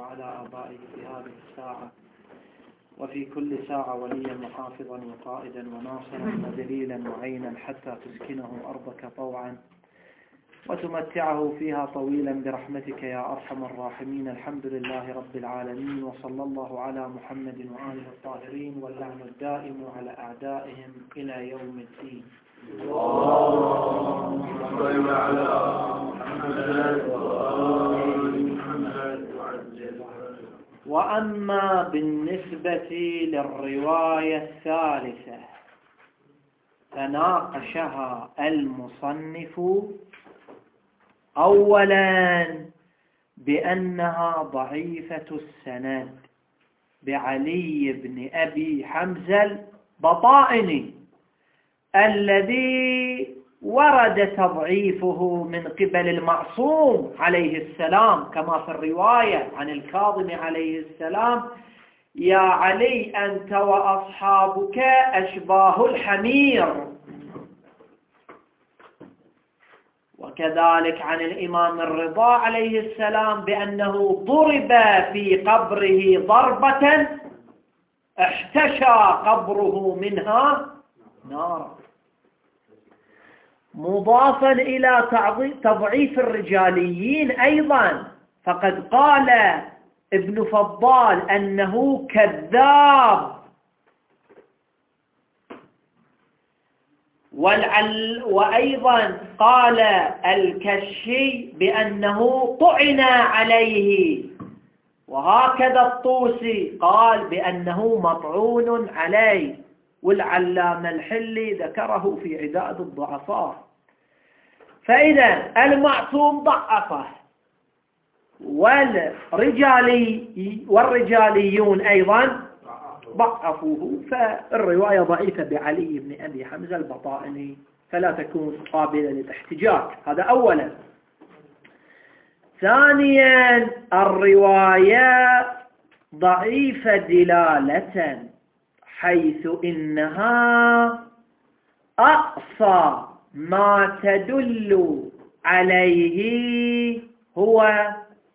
وعلى آبائه في هذه الساعة وفي كل ساعة وليا وحافظا وقائدا وناصرا ودليلا وعينا حتى تسكنه أرضك طوعا وتمتعه فيها طويلا برحمتك يا أرحم الراحمين. الحمد لله رب العالمين، وصلى الله على محمد وآله الطاهرين، واللعن الدائم على أعدائهم إلى يوم الدين. اللهم صل على محمد وآل محمد. وأما بالنسبة للرواية الثالثة فناقشها المصنف أولا بأنها ضعيفة السند بعلي بن أبي حمزة البطائني الذي ورد تضعيفه من قبل المعصوم عليه السلام، كما في الرواية عن الكاظم عليه السلام: يا علي أنت وأصحابك أشباه الحمير. وكذلك عن الإمام الرضا عليه السلام بأنه ضرب في قبره ضربة احتشى قبره منها نارا. مضافا إلى تضعيف الرجاليين أيضا، فقد قال ابن فضال أنه كذاب، وأيضا قال الكشي بأنه طعن عليه، وهكذا الطوسي قال بأنه مطعون عليه، والعلامة الحلي ذكره في عداد الضعفاء. فإذا المعصوم ضعفه، والرجاليون أيضا ضعفوه، فالرواية ضعيفة بعلي بن أبي حمزة البطائني فلا تكون قابلة للاحتجاج. هذا أولا. ثانيا الرواية ضعيفة دلالة، حيث إنها أقصى ما تدل عليه هو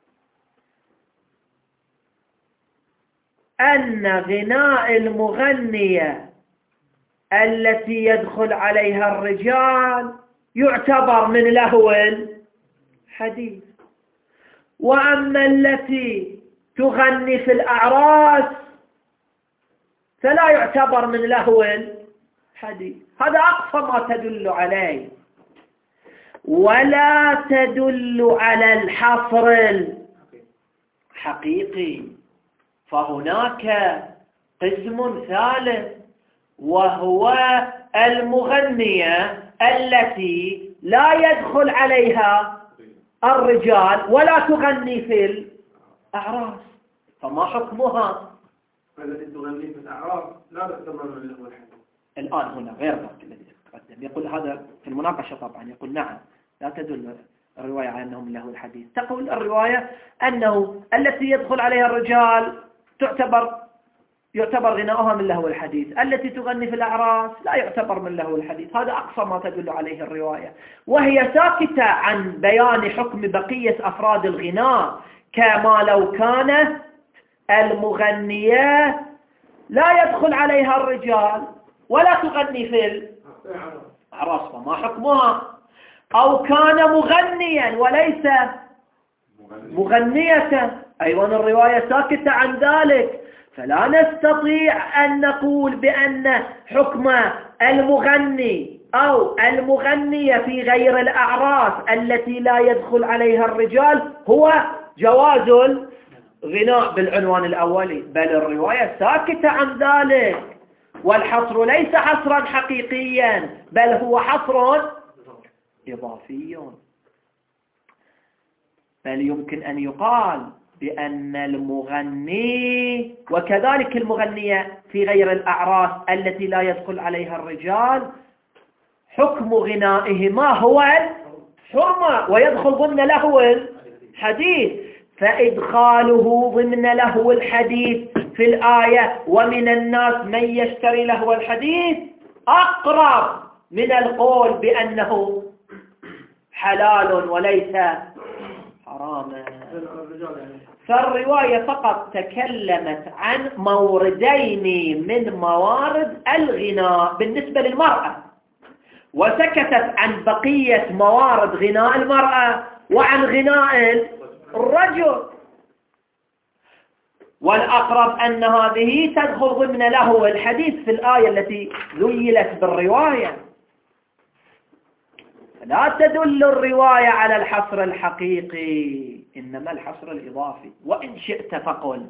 أن غناء المغنية التي يدخل عليها الرجال يعتبر من لهو الحديث، وأما التي تغني في الأعراس فلا يعتبر من لهو الحديث. هذا أقصى ما تدل عليه، ولا تدل على الحصر الحقيقي. فهناك قسم ثالث، وهو المغنية التي لا يدخل عليها الرجال ولا تغني في الأعراس، فما حكمها؟ التي تغني في الأعراس لا تعتبر من لهو الحديث. الآن هنا غير ذلك الذي تقدم، يقول هذا في المناقشة طبعا، يقول نعم لا تدل الرواية على أنهم من لهو الحديث. تقول الرواية أنه التي يدخل عليها الرجال يعتبر غناؤها من لهو الحديث، التي تغني في الأعراس لا يعتبر من لهو الحديث. هذا أقصى ما تدل عليه الرواية، وهي ساكتة عن بيان حكم بقية أفراد الغناء، كما لو كانت المغنية لا يدخل عليها الرجال ولا تغني في الأعراس، فما حكمها؟ أو كان مغنيا وليس مغنية، أيضا الرواية ساكتة عن ذلك، فلا نستطيع أن نقول بأن حكم المغني أو المغنية في غير الأعراس التي لا يدخل عليها الرجال هو جواز الغناء بالعنوان الأولي، بل الرواية ساكتة عن ذلك. والحصر ليس حصرا حقيقيا، بل هو حصر إضافي. بل يمكن أن يقال بأن المغني وكذلك المغنية في غير الأعراس التي لا يدخل عليها الرجال حكم غنائهما هو الحرمة، ويدخل ضمن لهو الحديث، فإدخاله ضمن لهو الحديث في الآية ومن الناس من يشتري لهو الحديث أقرب من القول بأنه حلال وليس حراما. فالرواية فقط تكلمت عن موردين من موارد الغناء بالنسبة للمرأة، وسكتت عن بقية موارد غناء المرأة وعن غناء الرجل. والأقرب أن هذه تدخل ضمن له الحديث في الآية التي ذيلت بالرواية. لا تدل الرواية على الحصر الحقيقي، إنما الحصر الإضافي. وإن شئت فقل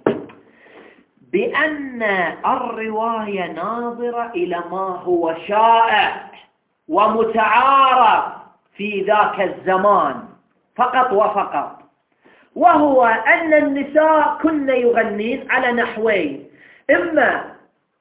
بأن الرواية ناظرة إلى ما هو شائع ومتعارف في ذاك الزمان فقط وفقط، وهو أن النساء كن يغنين على نحوين: إما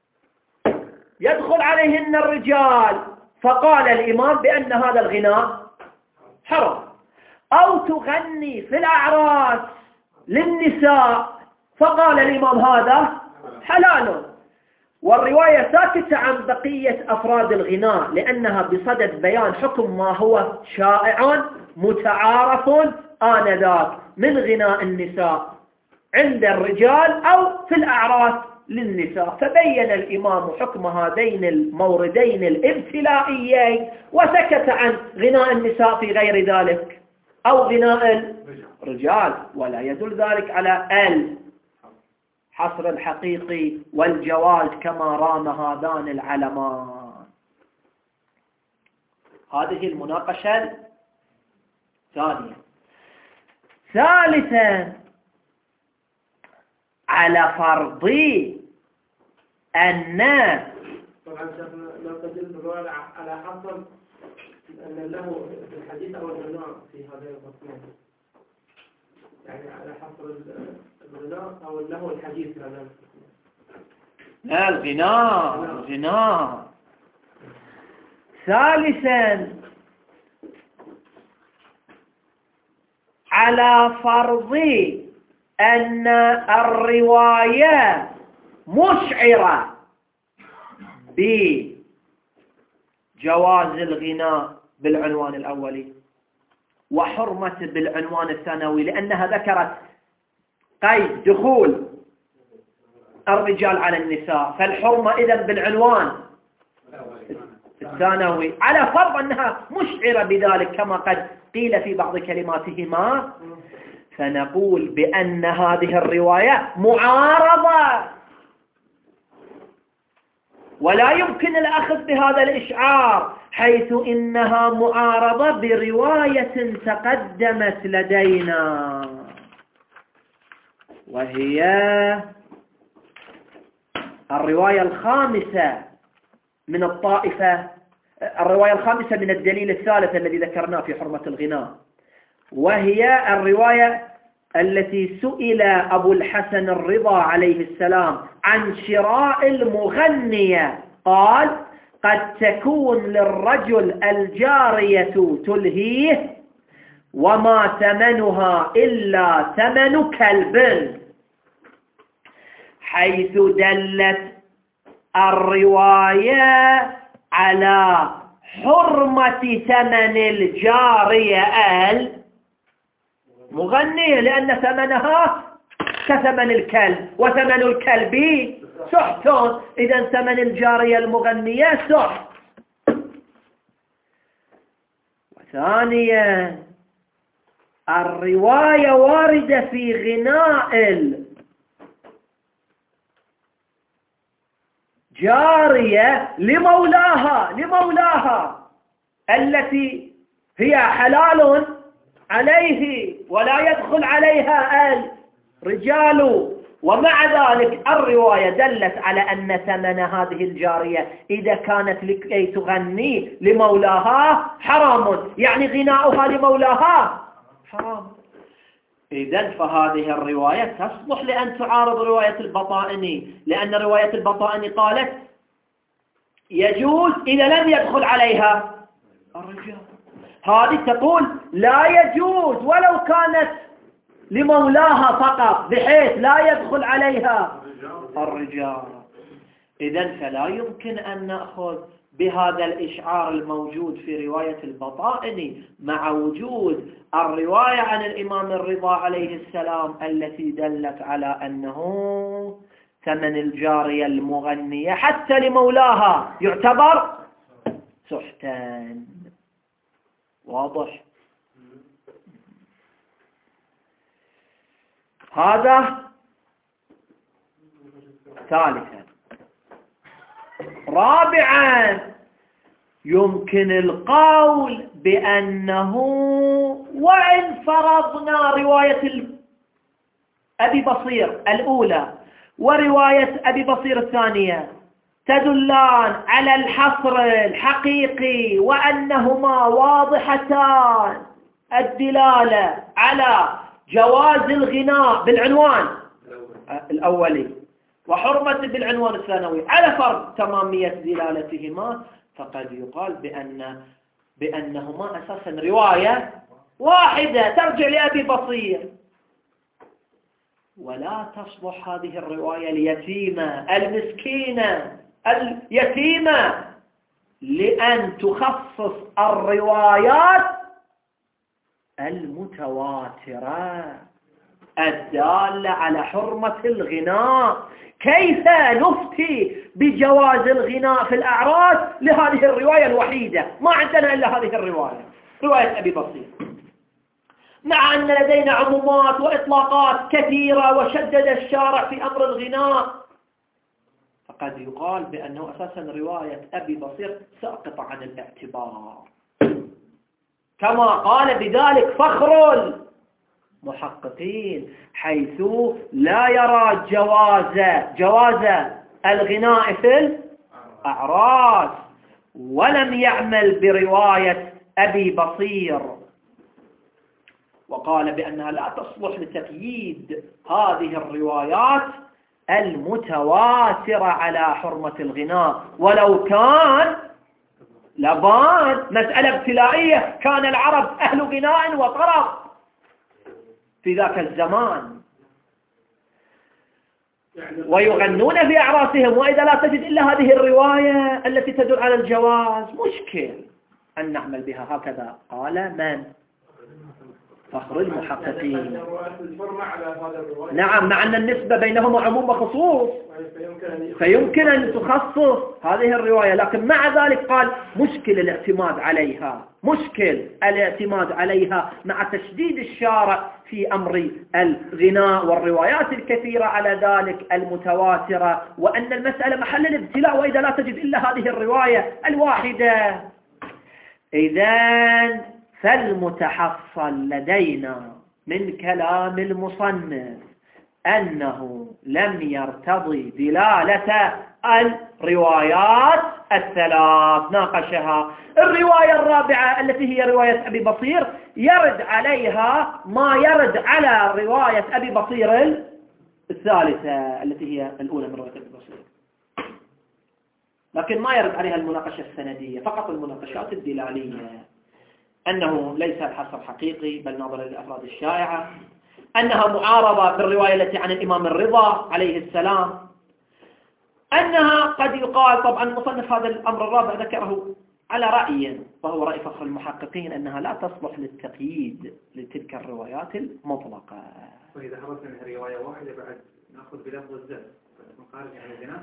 يدخل عليهن الرجال فقال الإمام بأن هذا الغناء حرام، أو تغني في الأعراس للنساء فقال الإمام هذا حلال. والرواية ساكتة عن بقية أفراد الغناء لأنها بصدد بيان حكم ما هو شائع متعارف آنذاك من غناء النساء عند الرجال أو في الأعراس للنساء. فبين الإمام حكم هذين الموردين الابتلائيين وسكت عن غناء النساء في غير ذلك أو غناء الرجال، ولا يدل ذلك على الحصر الحقيقي والجواز كما رام هذان العلمان. هذه المناقشة الثانية. ثالثا، على فرض أن طبعا شيخنا لو تجد الرواية على حصر أن له في الحديث أو الغناء في هذين القسمين، يعني على حصر الغناء أو له الحديث في هذين القسمين. لا، الغناء. ثالثا، على فرض أن الرواية مشعرة بجواز الغناء بالعنوان الأولي وحرمة بالعنوان الثانوي، لأنها ذكرت قيد دخول الرجال على النساء، فالحرمة إذن بالعنوان الثانوي، على فرض أنها مشعرة بذلك كما قد قيل في بعض كلماتهما، فنقول بأن هذه الرواية معارضة، ولا يمكن الأخذ بهذا الإشعار حيث إنها معارضة برواية تقدمت لدينا، وهي الرواية الخامسة من الطائفة، الرواية الخامسة من الدليل الثالث الذي ذكرناه في حرمة الغناء، وهي الرواية التي سئل أبو الحسن الرضا عليه السلام عن شراء المغنية، قال: قد تكون للرجل الجارية تلهيه وما ثمنها إلا ثمن كلب، حيث دلت الرواية على حرمة ثمن الجارية المغنية، لأن ثمنها كثمن الكلب، وثمن الكلب سحت، إذا ثمن الجارية المغنية سحت. وثانيا، الرواية واردة في غناء الجارية لمولاها التي هي حلال عليه ولا يدخل عليها الرجال، ومع ذلك الرواية دلت على أن ثمن هذه الجارية إذا كانت لكي تغني لمولاها حرام، يعني غناؤها لمولاها حرام. إذن فهذه الرواية تصلح لأن تعارض رواية البطائني، لأن رواية البطائني قالت يجوز إذا لم يدخل عليها الرجال، هذه تقول لا يجوز ولو كانت لمولاها فقط بحيث لا يدخل عليها الرجال. إذن فلا يمكن أن نأخذ بهذا الإشعار الموجود في رواية البطائني مع وجود الرواية عن الإمام الرضا عليه السلام التي دلت على أنه ثمن الجارية المغنية حتى لمولاها يعتبر سحتا. واضح؟ هذا ثالثا. رابعا يمكن القول بأنه وإن فرضنا رواية أبي بصير الأولى ورواية أبي بصير الثانية تدلان على الحصر الحقيقي وأنهما واضحتان الدلالة على جواز الغناء بالعنوان الأولي وحرمة بالعنوان الثانوي على فرض تمامية دلالتهما، فقد يقال بأنهما أساسا رواية واحدة ترجع لأبي بصير، ولا تصلح هذه الرواية اليتيمة المسكينة اليتيمة لأن تخصص الروايات المتواترة الدالة على حرمة الغناء. كيف نفتي بجواز الغناء في الأعراس لهذه الرواية الوحيدة؟ ما عندنا إلا هذه الرواية، رواية أبي بصير، مع أن لدينا عمومات وإطلاقات كثيرة وشدد الشارع في أمر الغناء. فقد يقال بأنه أساسا رواية أبي بصير ساقطة عن الاعتبار، كما قال بذلك فخر المحققين، حيث لا يرى جواز الغناء في الأعراس، ولم يعمل برواية أبي بصير، وقال بأنها لا تصلح لتقييد هذه الروايات المتواترة على حرمة الغناء. ولو كان لبان مسألة ابتلائية، كان العرب أهل غناء وطرب في ذاك الزمان ويغنون في أعراسهم، وإذا لا تجد إلا هذه الرواية التي تدل على الجواز مشكل أن نعمل بها. هكذا قال من؟ فخر المحققين. نعم، مع أن النسبة بينهما عموم وخصوص، فيمكن أن تخصص هذه الرواية، لكن مع ذلك قال مشكل الاعتماد عليها مع تشديد الشارع في أمر الغناء والروايات الكثيرة على ذلك المتواترة، وأن المسألة محل الابتلاء وإذا لا تجد إلا هذه الرواية الواحدة. إذن فالمتحصل لدينا من كلام المصنف أنه لم يرتضي دلالة الروايات الثلاث، ناقشها. الرواية الرابعة التي هي رواية أبي بصير يرد عليها ما يرد على رواية أبي بصير الثالثة التي هي الأولى من رواية أبي بصير، لكن ما يرد عليها المناقشة السندية، فقط المناقشات الدلالية، أنه ليس الحصر حقيقي بل نظرا للأفراد الشائعة، أنها معارضة بالرواية التي عن الإمام الرضا عليه السلام، أنها قد يقال طبعا مصنف هذا الأمر الرابع ذكره على رأي وهو رأي فخر المحققين أنها لا تصلح للتقييد لتلك الروايات المطلقة. وإذا حرصنا من رواية واحدة بعد نأخذ بلفظ الزاد مخارج عن الجناح،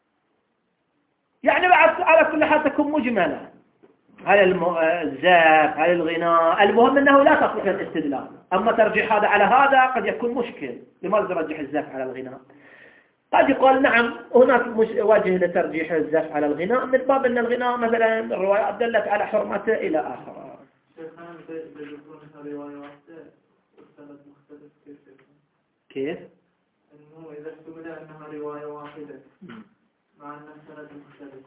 يعني بعد على كل حال تكون مجملة، هل الزاف هل الغناء، المهم أنه لا تصلح للاستدلال. أما ترجيح هذا على هذا قد يكون مشكل. لماذا ترجح الزاف على الغناء؟ قد يقول نعم هناك وجه لترجيح الزاف على الغناء من باب أن الغناء مثلا الروايات دلت على حرمته إلى آخره. كيف؟ أنه إذا احتمل أنها رواية واحدة مع أن السند مختلف،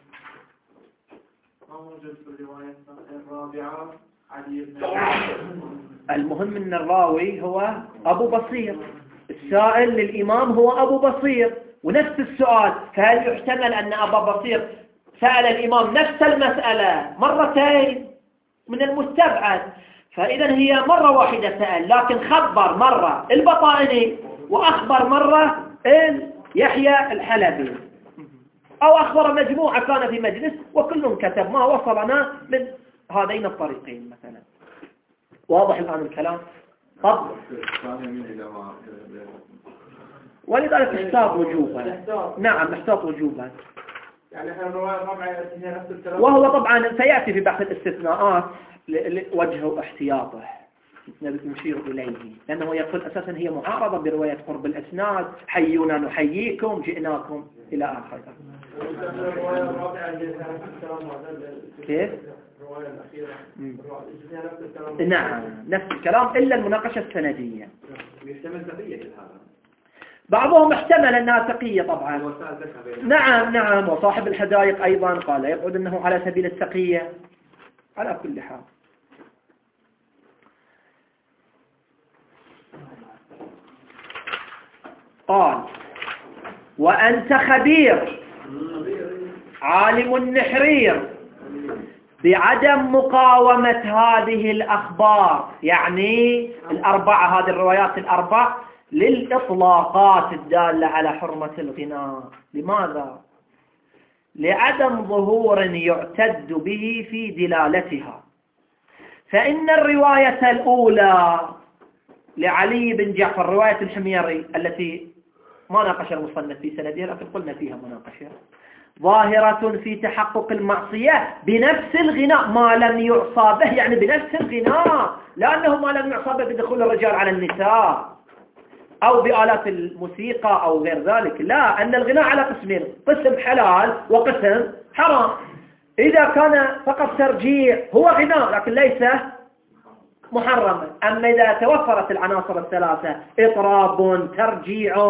ما موجود في الرواية الرابعة علي بن المهم أن الراوي هو أبو بصير، السائل للإمام هو أبو بصير، ونفس السؤال، فهل يحتمل أن أبا بصير سأل الإمام نفس المسألة مرتين؟ من المستبعد. فإذا هي مرة واحدة سأل، لكن خبر مرة البطائني وأخبر مرة يحيى الحلبي. أو أخبر مجموعة كان في مجلس وكل كتب ما وصلنا من هذين الطريقين مثلا. واضح الآن الكلام؟ طب ولذلك نحتاط وجوبا. نعم نحتاط وجوبا. يعني احنا الرواية الرابعة فيها نفس الكلام. وهو طبعا سيأتي في بحث الاستثناءات وجه احتياطه نشير إليه، لأنه يقول أساسا هي معارضة برواية قرب الأسناد، حيونا نحييكم جئناكم إلى آخره. الرواية الرابعة فيها نفس الكلام. كيف؟ الرواية الأخيرة فيها نفس الكلام. نعم نفس الكلام إلا المناقشة السندية. يحتمل تقية هذا. بعضهم احتمل أنها تقية طبعا. نعم وصاحب الحدائق أيضا قال يقعد أنه على سبيل التقية. على كل حال قال وأنت خبير عالم نحرير بعدم مقاومة هذه الأخبار، يعني الأربعة، هذه الروايات الأربع للإطلاقات الدالة على حرمة الغناء. لماذا؟ لعدم ظهور يعتد به في دلالتها. فإن الرواية الأولى لعلي بن جعفر رواية الحميري التي ما ناقش المصنف في سندها لكن قلنا فيها مناقشة، ظاهرة في تحقق المعصية بنفس الغناء ما لم يعصى به، يعني بنفس الغناء، لأنه ما لم يعصى به بدخول الرجال على النساء أو بآلات الموسيقى أو غير ذلك. لا، أن الغناء على قسمين، قسم حلال وقسم حرام. إذا كان فقط ترجيع هو غناء لكن ليس محرما. أما إذا توفرت العناصر الثلاثة إطراب ترجيع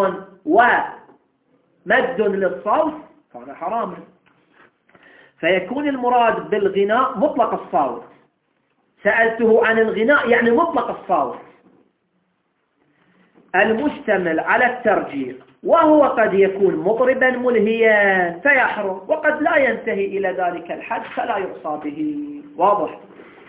ومد للصوت كان حراما. فيكون المراد بالغناء مطلق الصوت. سألته عن الغناء يعني مطلق الصوت المشتمل على الترجيع، وهو قد يكون مطربا ملهيا فيحرم، وقد لا ينتهي إلى ذلك الحد فلا يعصى به. واضح؟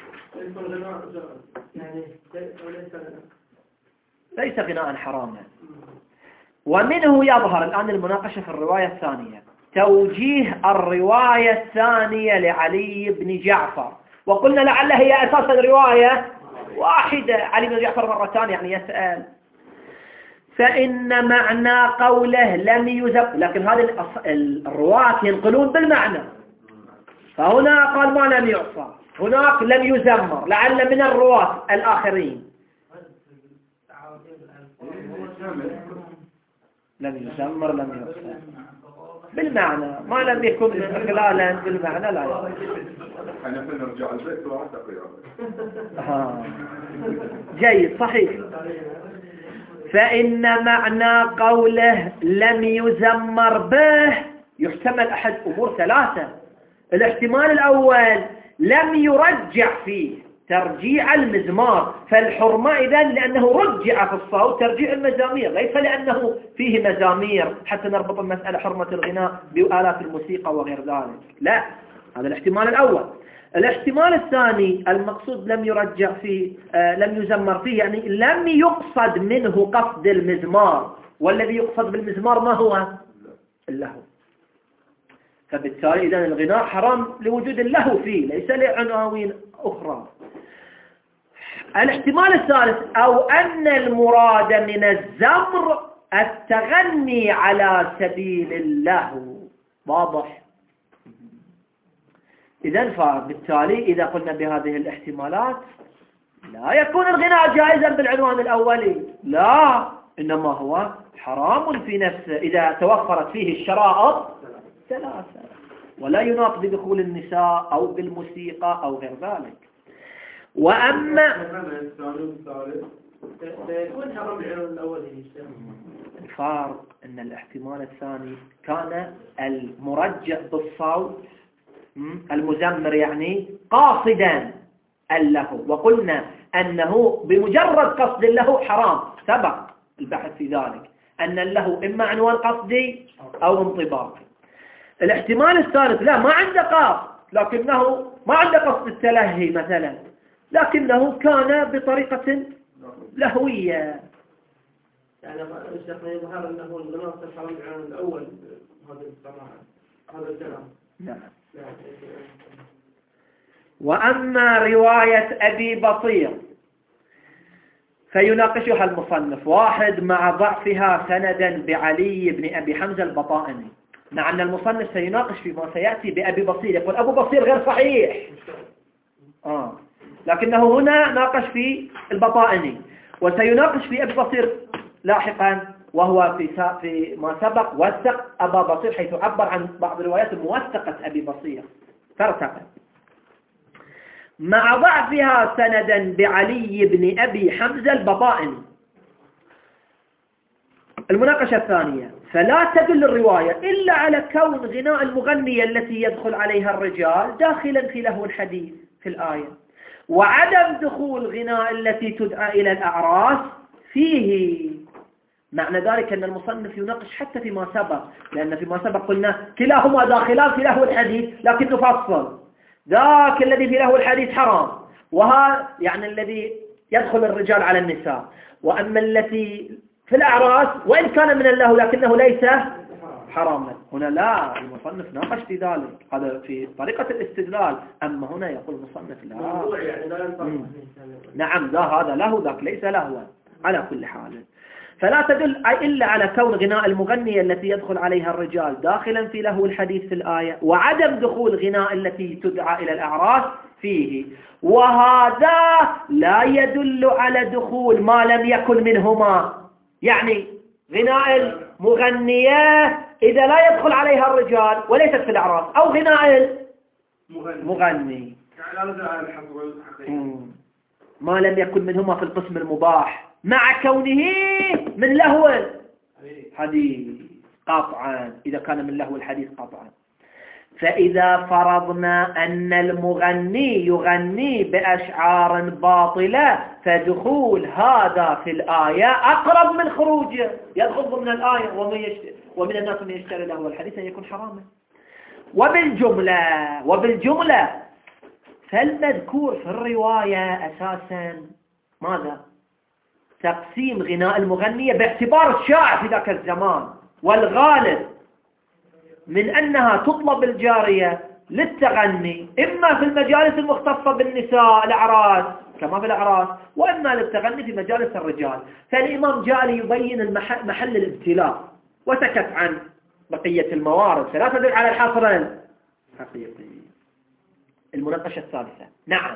ليس غناء حراما. ومنه يظهر الآن المناقشة في الرواية الثانية توجيه الرواية الثانية لعلي بن جعفر، وقلنا لعل هي أساسا رواية واحدة. علي بن جعفر مرتان يعني يسأل. فإن معنى قوله لم يذم، لكن هذه الرواة ينقلون بالمعنى، فهنا قال ما لم يعصى، هناك لم يزمر، لعل من الرواة الآخرين لم يزمر لم يعصى بالمعنى، ما لم يكن إخلالا بالمعنى لا يعصى. أنا نرجع البيت وعد جيد صحيح. فإن معنى قوله لم يزمر به يحتمل أحد أمور ثلاثة. الاحتمال الأول لم يرجع فيه ترجيع المزمار، فالحرمة إذن لأنه رجع في الصوت ترجيع المزامير، ليس لأنه فيه مزامير حتى نربط المسألة حرمة الغناء بآلات الموسيقى وغير ذلك. لا، هذا الاحتمال الأول. الاحتمال الثاني المقصود لم يرجع فيه لم يزمر فيه، يعني لم يقصد منه قصد المزمار، والذي يقصد بالمزمار ما هو؟ اللهو. فبالتالي إذن الغناء حرام لوجود اللهو فيه، ليس لعناوين أخرى. الاحتمال الثالث أو أن المراد من الزمر التغني على سبيل اللهو. واضح؟ إذن فبالتالي إذا قلنا بهذه الاحتمالات لا يكون الغناء جائزا بالعنوان الأولي، لا، إنما هو حرام في نفسه إذا توفرت فيه الشرائط ثلاثة، ولا يناط بدخول النساء أو بالموسيقى أو غير ذلك. وأما سيكون حرام بالعنوان الأولي. الفارق أن الاحتمال الثاني كان المرجع بالصوت المزمر يعني قاصدا اللهو، وقلنا أنه بمجرد قصد اللهو حرام، سبق البحث في ذلك أن اللهو إما عنوان قصدي أو انطباقي. الاحتمال الثالث لا، ما عنده قصد، لكنه ما عنده قصد التلهي مثلا، لكنه كان بطريقة لهوية. يعني الشيخ يظهر أنه الغناء حرام بالعنوان الأول هذه الصراحة. هذا الكلام. نعم. وأما رواية أبي بصير فيناقشها المصنف: واحد، مع ضعفها سندا بعلي بن أبي حمزة البطائني، مع أن المصنف سيناقش فيما سيأتي بأبي بصير، يقول أبو بصير غير صحيح، لكنه هنا ناقش في البطائني، وسيناقش في أبي بصير لاحقا، وهو في ما سبق وثق أبا بصير، حيث عبر عن بعض روايات موثقة أبي بصير فارتقى. مع ضعفها سندا بعلي بن أبي حمزة البطائني. المناقشة الثانية: فلا تدل الرواية إلا على كون غناء المغنية التي يدخل عليها الرجال داخلا في لهو الحديث في الآية، وعدم دخول غناء التي تدعى إلى الأعراس فيه. معنى ذلك أن المصنف يناقش حتى فيما سبق، لأن فيما سبق قلنا كلاهما داخلان في لهو الحديث، لكن نفصل: ذاك الذي في لهو الحديث حرام، وها يعني الذي يدخل الرجال على النساء، وأما التي في الأعراس وإن كان من اللهو لكنه ليس حراما. هنا لا، المصنف ناقش في ذلك، هذا في طريقة الاستدلال. أما هنا يقول المصنف لا، نعم، لا، هذا له ذاك ليس لهوا. على كل حال، فلا تدل إلا على كون غناء المغنية التي يدخل عليها الرجال داخلا في لهو الحديث في الآية، وعدم دخول غناء التي تدعى إلى الأعراس فيه، وهذا لا يدل على دخول ما لم يكن منهما. يعني غناء المغنية إذا لا يدخل عليها الرجال وليست في الأعراس، أو غناء المغني ما لم يكن منهما في القسم المباح مع كونه من لهو الحديث قطعا، إذا كان من لهو الحديث قطعا. فإذا فرضنا أن المغني يغني بأشعار باطلة، فدخول هذا في الآية أقرب من خروجه، يدخل ضمن الآية: ومن الناس من يشتري لهو الحديث أن يكون حراما. وبالجملة فالمذكور في الرواية أساسا ماذا؟ تقسيم غناء المغنية باعتبار الشائع في ذاك الزمان والغالب من أنها تطلب الجارية للتغني، إما في المجالس المختصة بالنساء الأعراس كما في الأعراس، وإما للتغني في مجالس الرجال. فالإمام جاء ليبين محل الابتلاء وسكت عن بقية الموارد، فلا تدل على الحصر الحقيقي. المناقشة الثالثة: نعم،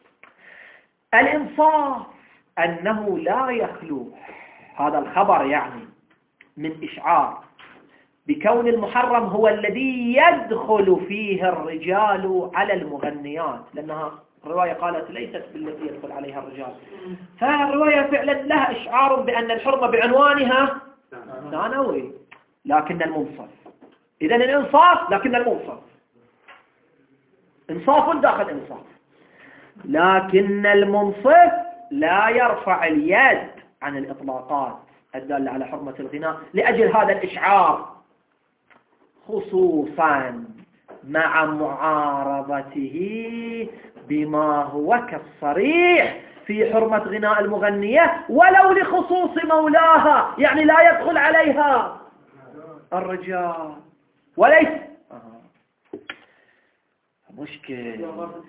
الإنصاف أنه لا يخلو هذا الخبر يعني من إشعار بكون المحرم هو الذي يدخل فيه الرجال على المغنيات، لأنها الرواية قالت ليست بالتي يدخل عليها الرجال، فالرواية فعلا لها إشعار بأن الحرمة بعنوانها ثانوي، لكن المنصف. إذن الإنصاف، لكن المنصف إنصاف داخل إنصاف، لكن المنصف لا يرفع اليد عن الإطلاقات الدالة على حرمة الغناء لأجل هذا الإشعار، خصوصا مع معارضته بما هو كالصريح في حرمة غناء المغنية ولو لخصوص مولاها، يعني لا يدخل عليها الرجال وليس مشكل.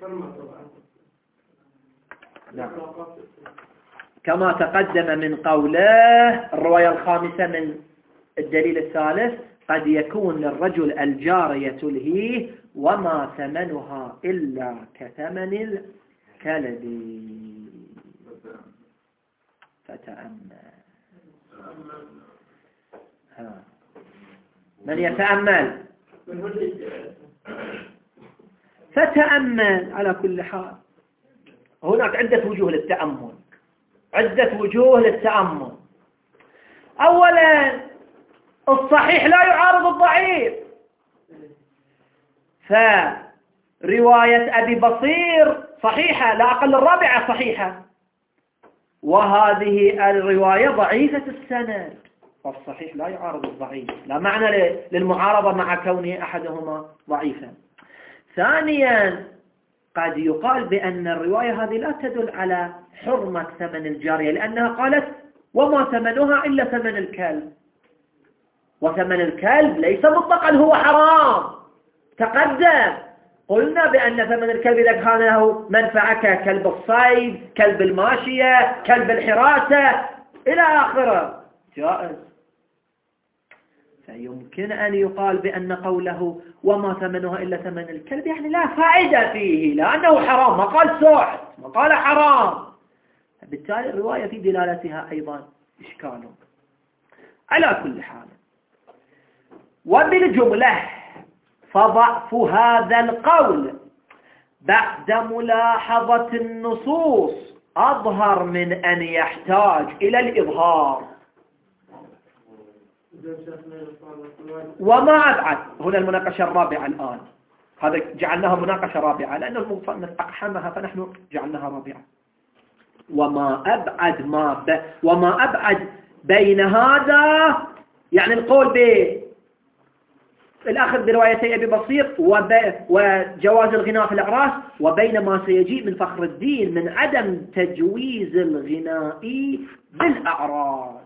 نعم. كما تقدم من قوله الرواية الخامسة من الدليل الثالث: قد يكون للرجل الجارية تلهيه وما ثمنها إلا كثمن الكلب. فتأمل. من يتأمل؟ فتأمل. على كل حال هناك عدة وجوه للتأمل، أولا الصحيح لا يعارض الضعيف، فرواية أبي بصير صحيحة، لا أقل الرابعة صحيحة، وهذه الرواية ضعيفة السند، والصحيح لا يعارض الضعيف، لا معنى للمعارضة مع كونه أحدهما ضعيفا. ثانيا قد يقال بأن الرواية هذه لا تدل على حرمة ثمن الجارية، لأنها قالت وما ثمنها إلا ثمن الكلب، وثمن الكلب ليس مطلقا هو حرام، تقدم قلنا بأن ثمن الكلب إذا كان له منفعة كلب الصيد، كلب الماشية، كلب الحراسة إلى آخره جائز. فيمكن أن يقال بأن قوله وما ثمنها إلا ثمن الكلب يعني لا فائدة فيه لأنه حرام، ما قال سحت، ما قال حرام. بالتالي الرواية في دلالتها أيضا إشكال. على كل حال، وبالجملة فضعف هذا القول بعد ملاحظة النصوص أظهر من أن يحتاج إلى الإظهار. وما أبعد، هنا المناقشة الرابعة الآن، هذا جعلناها مناقشة رابعة لأن المصنف أقحمها فنحن جعلناها رابعة. وما أبعد بين هذا يعني القول بالأخذ بروايتي أبي بصير وجواز الغناء في الأعراس، وبين ما سيجيء من فخر الدين من عدم تجويز الغناء بالأعراس.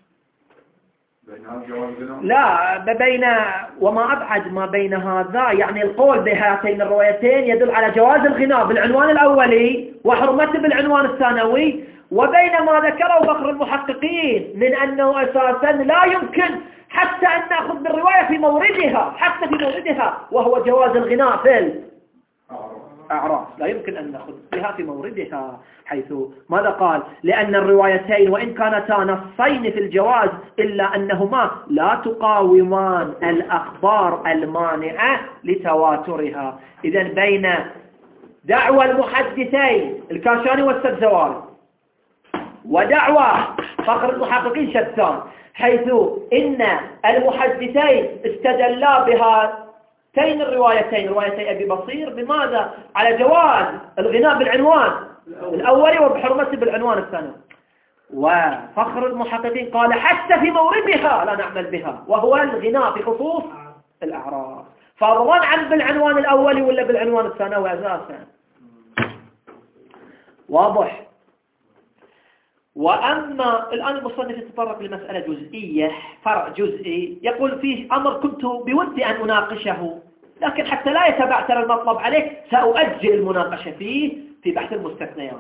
لا بين وما أبعد ما بين هذا يعني القول بهاتين الروايتين يدل على جواز الغناء بالعنوان الأولي وحرمته بالعنوان الثانوي، وبين ما ذكره فخر المحققين من أنه أساسا لا يمكن حتى أن نأخذ بالرواية في موردها، حتى في موردها وهو جواز الغناء في الأعراس، لا يمكن أن نأخذ بها في موردها، حيث ماذا قال؟ لأن الروايتين وإن كانتا نصين في الجواز إلا أنهما لا تقاومان الأخبار المانعة لتواترها. إذن بين دعوى المحدثين الكاشاني والسبزواري ودعوى فخر المحققين شتان، حيث إن المحدثين استدلا بهاتين الروايتين روايتي أبي بصير بماذا؟ على جواز الغناء بالعنوان الأولي وبحرمته بالعنوان الثاني، وفخر المحققين قال حتى في موردها لا نعمل بها وهو الغناء في خصوص الأعراس، فضلا عن بالعنوان الأولي ولا بالعنوان الثانوي أساسا. واضح؟ وأما الآن المصنف يتطرق لمسألة جزئية، فرع جزئي يقول فيه أمر كنت بودي أن أناقشه، لكن حتى لا يتبعتر المطلب عليك سأؤجل المناقشة فيه في بحث المستثنيات.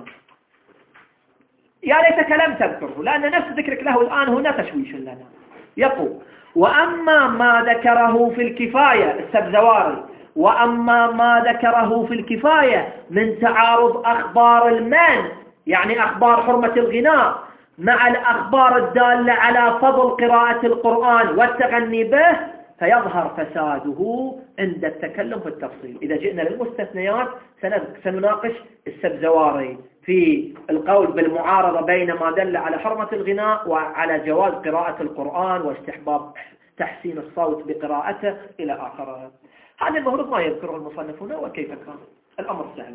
يا ليتك لم تذكره لأن نفس ذكرك له الآن هنا تشويش لنا. يقول وأما ما ذكره في الكفاية السبزواري، وأما ما ذكره في الكفاية من تعارض أخبار المن يعني أخبار حرمة الغناء مع الأخبار الدالة على فضل قراءة القرآن والتغني به فيظهر فساده عند التكلم في التفصيل. إذا جئنا للمستثنيات سنناقش السبزواري في القول بالمعارضة بين ما دل على حرمة الغناء وعلى جواز قراءة القرآن واستحباب تحسين الصوت بقراءته إلى آخره. هذا المفروض ما يذكره المصنف هنا وكيف كان الأمر سهل.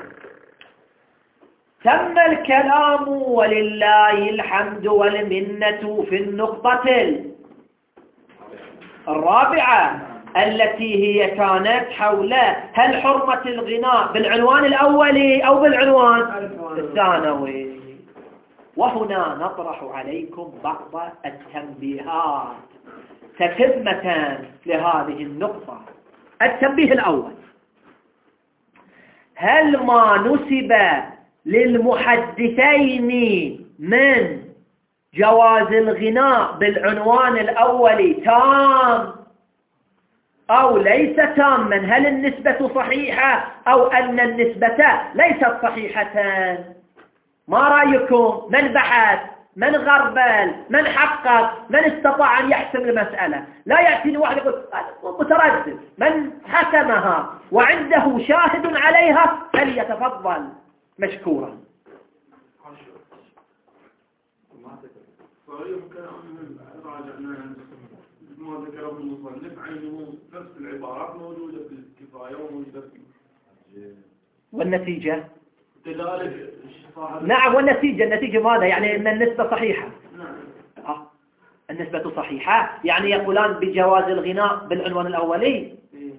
تم الكلام ولله الحمد والمنة في النقطة الرابعة التي هي كانت حول هل حرمة الغناء بالعنوان الأولي أو بالعنوان الثانوي. وهنا نطرح عليكم بعض التنبيهات تتمة لهذه النقطة. التنبيه الأول: هل ما نسب للمحدثين من جواز الغناء بالعنوان الأول تام أو ليس تاما؟ هل النسبة صحيحة أو أن النسبة ليست صحيحة؟ ما رأيكم؟ من بحث؟ من غربل؟ من حقق؟ من استطاع أن يحسم المسألة؟ لا يأتيني واحد يقول متردد. من حسمها وعنده شاهد عليها فليتفضل مشكورا. يمكن أن راجعنا ما ذكره المصنف عينه نفس العبارات موجودة في الكفاية وموجودة في والنتيجة كذلك. نعم، النتيجة ماذا؟ يعني أن النسبة صحيحة. نعم. النسبة صحيحة يعني يقولان بجواز الغناء بالعنوان الأولي.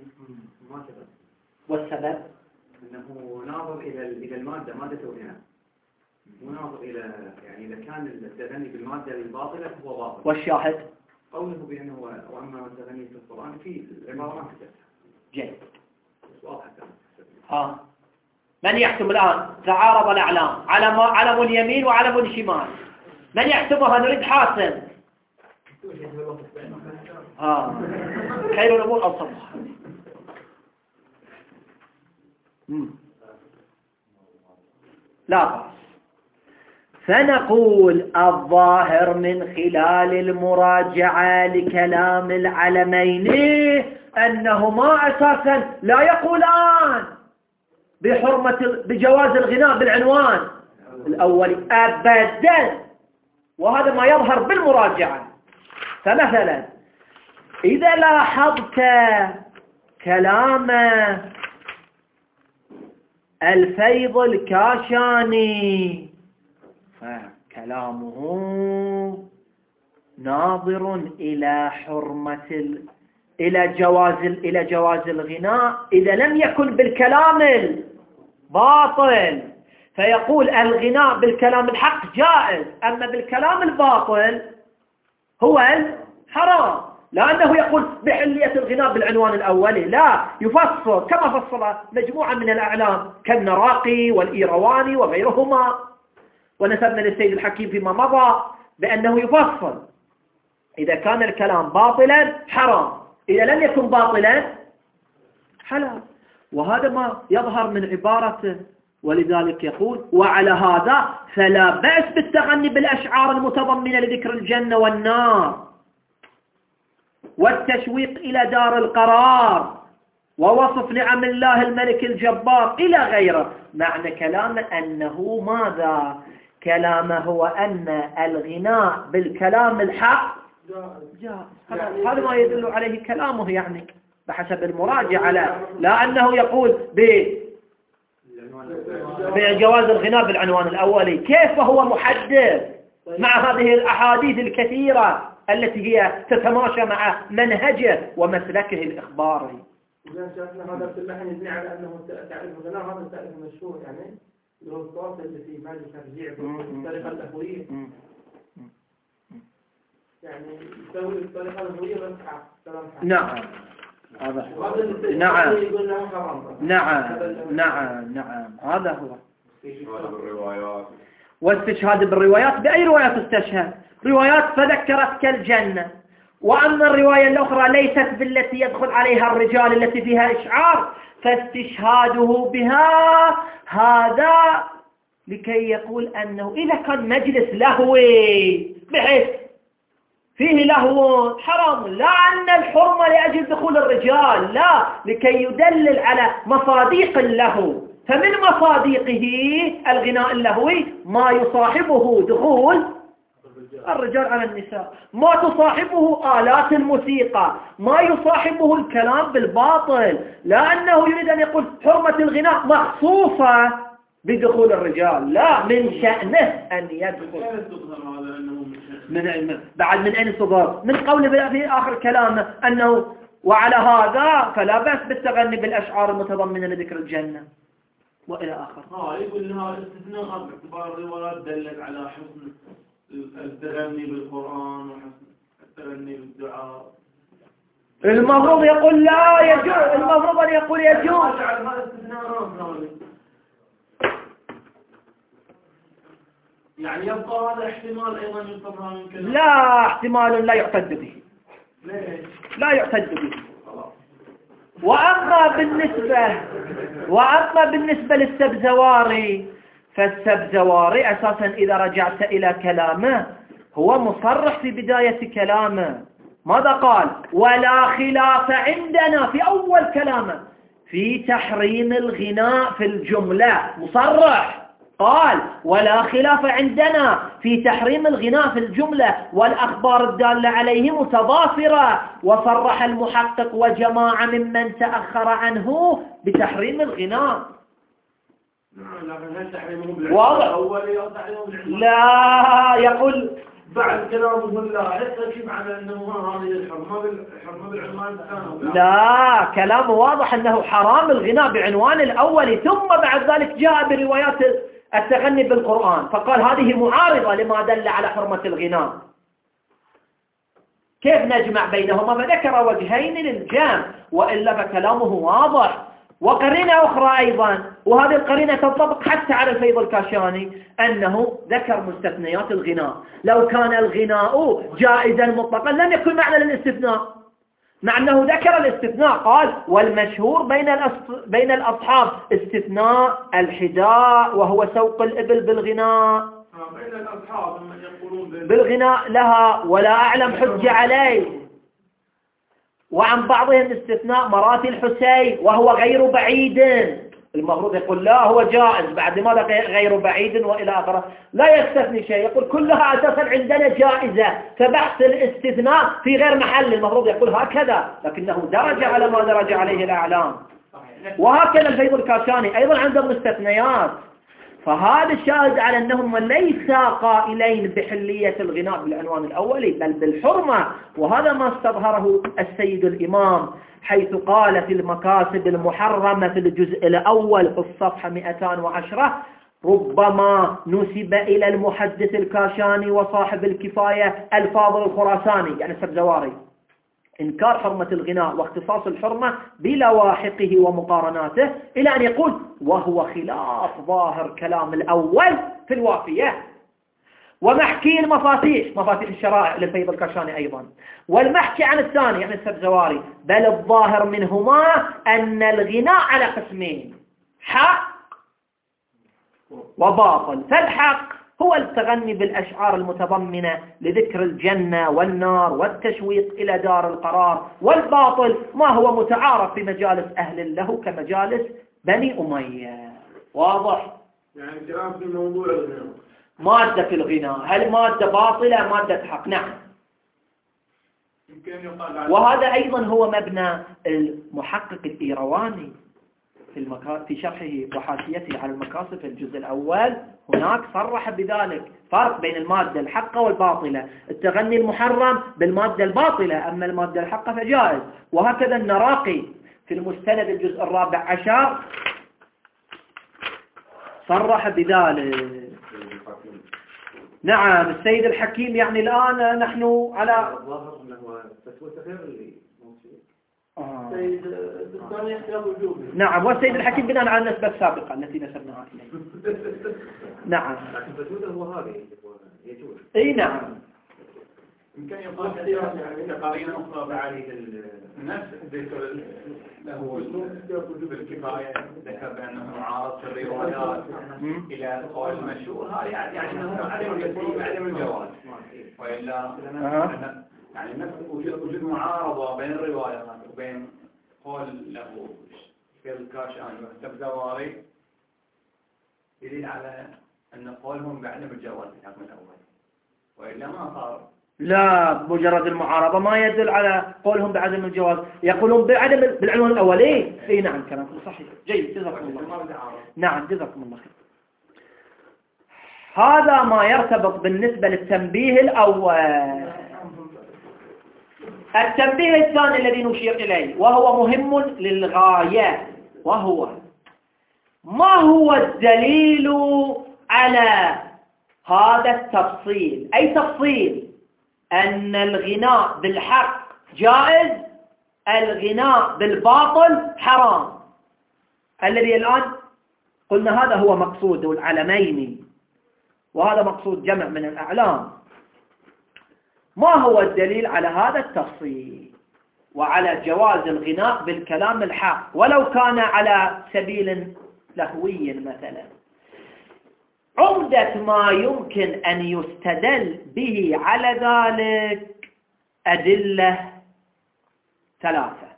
والسبب أنه ناظر إلى المادة، مادة الغناء، وناظر إلى يعني إذا كان التغني بالمادة الباطلة فهو باطل. والشاهد قوله بأنه وأما التغني في القرآن في العبارة ما كتبتها. جيد. من يحسم الآن؟ تعارض الأعلام، علم اليمين وعلم الشمال، من يحسمها؟ نريد حاسم. خير الأمور أوسطها. لا بأس. فنقول الظاهر من خلال المراجعة لكلام العلمين أنهما أساسا لا يقولان بجواز الغناء بالعنوان الأولي أبدا، وهذا ما يظهر بالمراجعة. فمثلا إذا لاحظت كلام الفيض الكاشاني فكلامه ناظر إلى إلى جواز الغناء إذا لم يكن بالكلام الباطل، فيقول الغناء بالكلام الحق جائز، أما بالكلام الباطل هو الحرام، لأنه يقول بحلية الغناء بالعنوان الأولي، لا يفصل كما فصل مجموعة من الأعلام كالنراقي والإيرواني وغيرهما، ونسبنا للسيد الحكيم فيما مضى بأنه يفصل إذا كان الكلام باطلا حرام، إذا لم يكن باطلا حلال، وهذا ما يظهر من عبارته. ولذلك يقول وعلى هذا فلا بأس بالتغني بالأشعار المتضمنة لذكر الجنة والنار والتشويق إلى دار القرار ووصف نعم الله الملك الجبار إلى غيره. معنى كلامه أنه ماذا؟ كلامه هو أن الغناء بالكلام الحق جاء. هذا ما يدل عليه كلامه يعني بحسب المراجعة، لا أنه يقول بجواز الغناء بالعنوان الأولي. كيف وهو محدد مع هذه الأحاديث الكثيرة التي هي تتماشى مع منهجه ومسلكه الإخباري؟ إذا شاهدنا هذا في اللحن يبني على أنه تعريف الغناء هذا التعريف المشهور، يعني اللي هو الصوت اللي في مال الترجيع بالطريقة الأخوية، يعني يسوي الطريقة الأخوية بس كلام حق. نعم نعم هذا هو. واستشهاد بالروايات. بأي روايات استشهد؟ روايات فذكرت كالجنة، وأما الرواية الأخرى ليست بالتي يدخل عليها الرجال التي فيها إشعار، فاستشهاده بها هذا لكي يقول أنه إذا كان مجلس لهوي بحيث فيه لهو حرام، لا أن الحرمة لأجل دخول الرجال، لا، لكي يدلل على مصاديق اللهو. فمن مصاديقه الغناء اللهوي ما يصاحبه دخول الرجال على النساء، ما تصاحبه آلات الموسيقى، ما يصاحبه الكلام بالباطل، لأنه يريد أن يقول حرمة الغناء مخصوصة بدخول الرجال، لا، من شأنه أن يدخل. بعد من أين صدر؟ من قوله في آخر كلامه أنه وعلى هذا فلا بأس بالتغني بالأشعار المتضمنة لذكر الجنة وإلى آخر. يقول لها الاستثناء باعتبار الروايات دلت على حسن التغني بالقرآن وحسن التغني بالدعاء. المفروض يقول لا يجوز، المفروض أن يقول يجوز. يعني يبقى هذا احتمال أيضا ينتظر من كلام. لا، احتمال لا يعتد به. ليش؟ لا يعتد به. وأما بالنسبة للسبزواري، فالسبزواري أساسا إذا رجعت إلى كلامه هو مصرح في بداية كلامه. ماذا قال؟ ولا خلاف عندنا في أول كلامه في تحريم الغناء في الجملة، مصرح قال ولا خلاف عندنا في تحريم الغناء في الجملة، والأخبار الدالة عليه متضافرة. وصرح المحقق وجماعة ممن تأخر عنه بتحريم الغناء. لكن هل تحريمه بالعنوان واضح؟ الأولي أو تحريمه بالعنوان؟ لا، يقول بعد كلامه لا حتى كيف على أنه هذه الحرمة بالعنوان الثاني. لا، كلامه واضح أنه حرام الغناء بعنوان الأول، ثم بعد ذلك جاء بروايات التغني بالقرآن فقال هذه معارضة لما دل على حرمة الغناء. كيف نجمع بينهما؟ فذكر وجهين للجمع، وإلا فكلامه واضح. وقرينة أخرى أيضا، وهذه القرينة تنطبق حتى على الفيض الكاشاني، أنه ذكر مستثنيات الغناء. لو كان الغناء جائزا مطلقا لم يكن معنى للاستثناء، مع أنه ذكر الاستثناء، قال والمشهور بين الأصحاب استثناء الحذاء وهو سوق الإبل بالغناء، بين الأصحاب من يقولون بالغناء لها، ولا أعلم حجة عليه. وعن بعضهم استثناء مراتي الحسين وهو غير بعيد، المفروض يقول لا هو جائز، بعد ماذا غير بعيد وإلى آخره، لا يستثني شيء، يقول كلها أساسا عندنا جائزة، فبحث الاستثناء في غير محل، المفروض يقول هكذا، لكنه درج على ما درج عليه الأعلام. وهكذا الفيض الكاشاني أيضا عندهم مستثنيات. فهذا الشاهد على أنهم ليس قائلين بحلية الغناء بالعنوان الأولي بل بالحرمة، وهذا ما استظهره السيد الإمام حيث قال في المكاسب المحرمة في الجزء الأول في الصفحة 210: ربما نسب إلى المحدث الكاشاني وصاحب الكفاية الفاضل الخراساني يعني السبزواري إنكار حرمة الغناء واختصاص الحرمة بلواحقه ومقارناته، إلى أن يقول وهو خلاف ظاهر كلام الأول في الوافية. ومحكي المفاتيح، مفاتيح الشرائع للفيض الكاشاني أيضا، والمحكي عن الثاني يعني السبزواري، بل الظاهر منهما أن الغناء على قسمين: حق وباطل. فالحق هو التغني بالأشعار المتضمنة لذكر الجنة والنار والتشويق إلى دار القرار، والباطل ما هو متعارف في مجالس أهل له كمجالس بني أمية. واضح؟ يعني كلام في موضوع الغناء، مادة في الغناء، هل مادة باطلة مادة حق؟ نعم. وهذا أيضا هو مبنى المحقق الإيرواني في شرحه وحاشيته على المكاسب في الجزء الأول، هناك صرح بذلك، فرق بين المادة الحقة والباطلة، التغني المحرم بالمادة الباطلة، أما المادة الحقة فجائز. وهكذا النراقي في المستند الجزء 14 صرح بذلك. نعم. السيد الحكيم يعني الآن نحن على الظاهر أنه فتوى تغير اللي السيد الثاني اختلاف وجوبي. نعم. والسيد الحكيم بناء على النسبة السابقة التي نسبناها إليه. نعم. لكن فتوته هو هذه يجوز. اي نعم. يمكن يقال يعني قرينة أخرى بعد نفس ذكر له بالكفاية، ذكر بأنه معارض في الروايات إلى قول المشهور، هذا يعني أنه عدم الجواز، وإلا يعني نفس وجود معارضة بين الروايات وبين قول له في الكاشاني والسبزواري يدل على أن قولهم بعدم الجواز في الحكم الأول، وإلا ما صار. لا، مجرد المعارضة ما يدل على قولهم بعدم الجواز، يقولون بعدم بالعنوان الأول. إيه نعم كلامكم صحيح. جيد، جزاكم الله. نعم جزاكم الله خير. هذا ما يرتبط بالنسبة للتنبيه الأول. التنبيه الثاني الذي نشير إليه وهو مهم للغاية، وهو ما هو الدليل على هذا التفصيل، أي تفصيل أن الغناء بالحق جائز، الغناء بالباطل حرام، الذي الآن قلنا هذا هو مقصود العلمين، وهذا مقصود جمع من الأعلام. ما هو الدليل على هذا التفصيل وعلى جواز الغناء بالكلام الحق ولو كان على سبيل لهوي مثلا؟ عمدة ما يمكن أن يستدل به على ذلك أدلة ثلاثة.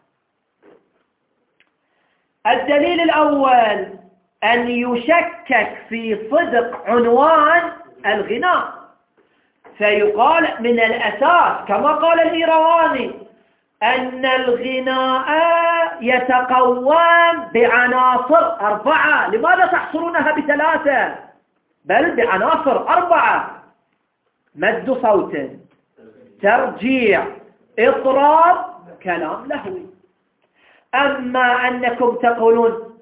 الدليل الأول أن يشكك في صدق عنوان الغناء، فيقال من الأساس كما قال الإيرواني أن الغناء يتقوم بعناصر 4، لماذا تحصرونها ب3 بل بعناصر 4؟ مد صوت، ترجيع، إطراب، كلام لهوي. أما أنكم تقولون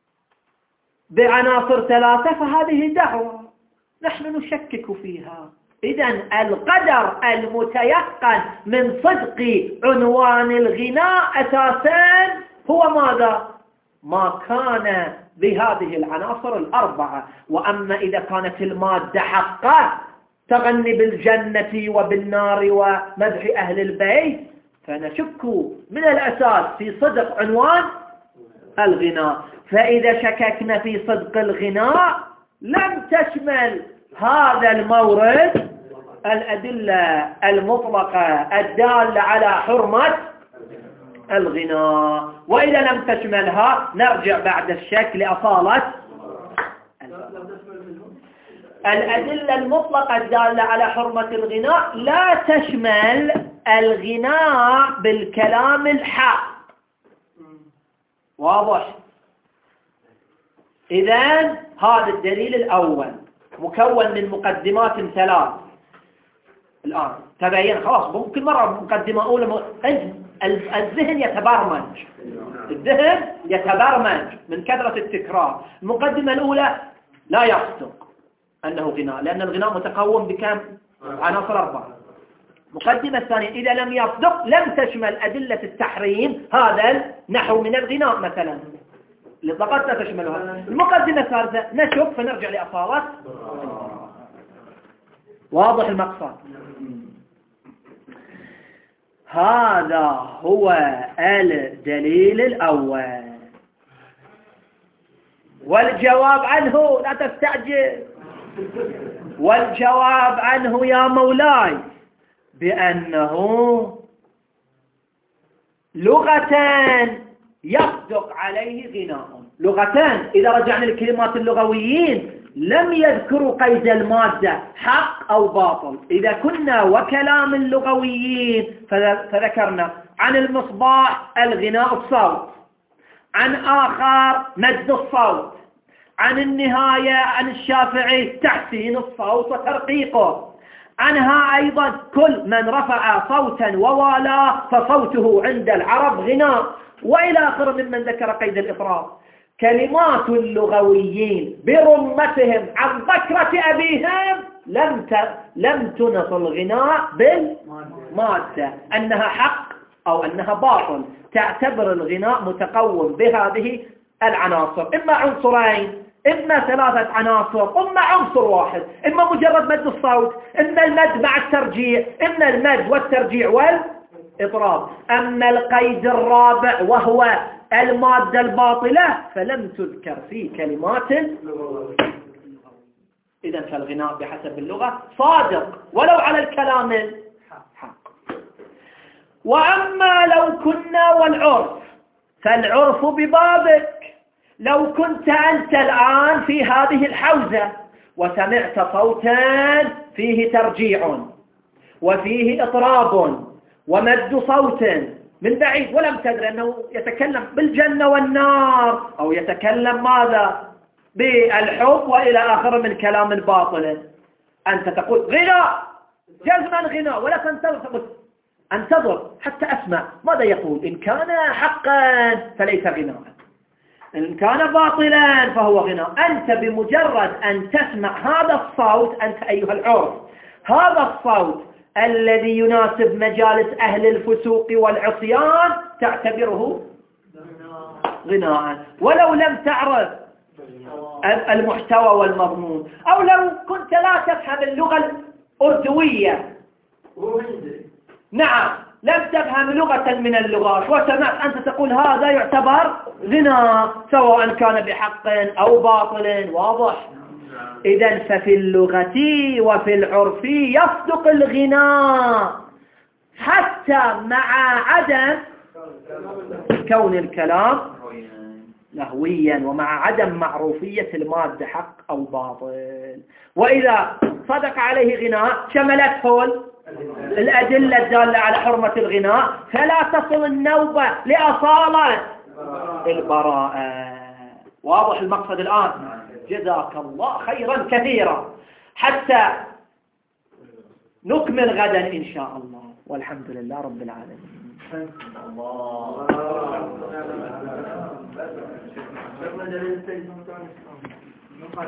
بعناصر 3 فهذه دعوة نحن نشكك فيها، إذن القدر المتيقن من صدق عنوان الغناء أساسا هو ماذا؟ ما كان بهذه العناصر الأربعة. وأما إذا كانت المادة حقا تغني بالجنة وبالنار ومدح أهل البيت فنشك من الأساس في صدق عنوان الغناء. فإذا شككنا في صدق الغناء لم تشمل هذا المورد الأدلة المطلقة الدالة على حرمة الغناء. وإذا لم تشملها نرجع بعد الشك لأصالة الأدلة المطلقة الدالة على حرمة الغناء لا تشمل الغناء بالكلام الحق. واضح؟ إذن هذا الدليل الأول مكون من مقدمات ثلاث. الآن تبين خلاص ممكن مرة مقدمة أولى الذهن يتبرمج، الذهن يتبرمج من كثرة التكرار. المقدمة الأولى لا يصدق أنه غناء لأن الغناء متقوم بكم؟ عناصر 4. المقدمة الثانية إذا لم يصدق لم تشمل أدلة التحريم هذا النحو من الغناء مثلا لطاقات لا تشملها. المقدمة الثالثة نشوف فنرجع لأصالة. واضح المقصد؟ هذا هو الدليل الأول. والجواب عنه لا تستعجل، والجواب عنه يا مولاي بأنه لغتان يصدق عليه غناء. لغتان إذا رجعنا للكلمات اللغويين لم يذكروا قيد المادة حق أو باطل. إذا كنا وكلام اللغويين فذكرنا عن المصباح الغناء الصوت، عن آخر مد الصوت، عن النهاية عن الشافعي تحسين الصوت وترقيقه، عنها أيضا كل من رفع صوتا ووالاه فصوته عند العرب غناء، وإلى آخر ممن ذكر قيد الإطراب. كلمات اللغويين برمتهم عن ذكرة أبيهم لم تنص الغناء بالمادة أنها حق أو أنها باطل. تعتبر الغناء متقوم بهذه العناصر، إما عنصرين، إما 3 عناصر، إما عنصر واحد، إما مجرد مد الصوت، إما المد مع الترجيع، إما المد والترجيع والإطراب. أما القيد الرابع وهو المادة الباطلة فلم تذكر في كلمات. إذن فالغناء بحسب اللغة صادق ولو على الكلام الحق. وأما لو كنا والعرف فالعرف ببابك. لو كنت أنت الآن في هذه الحوزة وسمعت صوتا فيه ترجيع وفيه إطراب ومد صوت من بعيد ولم تدري أنه يتكلم بالجنة والنار أو يتكلم ماذا بالحب وإلى آخر من كلام باطل، أنت تقول غناء جزما غناء ولا انتظر حتى أسمع ماذا يقول. إن كان حقا فليس غناء، إن كان باطلا فهو غناء. أنت بمجرد أن تسمع هذا الصوت أنت أيها العرف هذا الصوت الذي يناسب مجالس أهل الفسوق والعصيان تعتبره غناء ولو لم تعرف المحتوى والمضمون، أو لو كنت لا تفهم اللغة الأردوية. نعم لم تفهم لغة من اللغات وسمعت أنت تقول هذا يعتبر غناء سواء كان بحق أو باطل. واضح؟ إذن ففي اللغة وفي العرف يصدق الغناء حتى مع عدم كون الكلام لهويا ومع عدم معروفية المادة حق أو باطل. وإذا صدق عليه غناء شملته الأدلة الدالة على حرمة الغناء فلا تصل النوبة لأصالة البراءة. واضح المقصد الآن؟ جزاك الله خيرا كثيرا شتى نكمل غدا إن شاء الله، والحمد لله رب العالمين.